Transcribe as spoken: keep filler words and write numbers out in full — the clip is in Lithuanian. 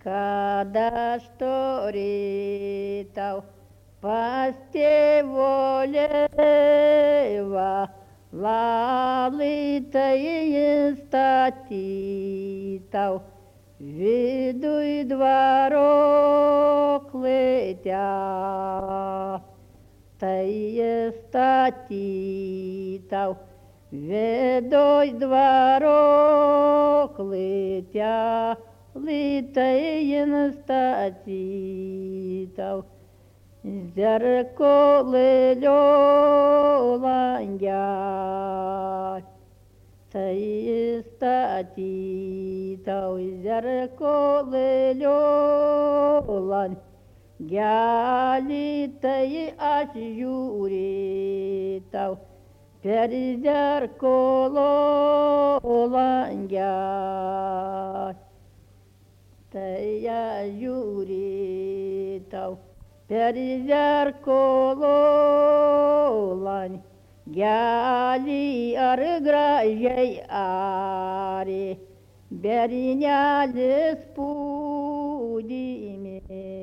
Kada aš to rytau pas tėvolėvą, lalai įstatytau, viduj dvaro klėtę, tai įstatytau, viduj dvaro klėtę, lytai įstatytau. Zerkolėlio langelį, tai įstatytau, zerkolėlio langelį, tai aš žiūrėtau per zerkolo langelį, tai aš žiūrėtau per zerkolo langelį, ar gražiai arė bernelis pūdymė.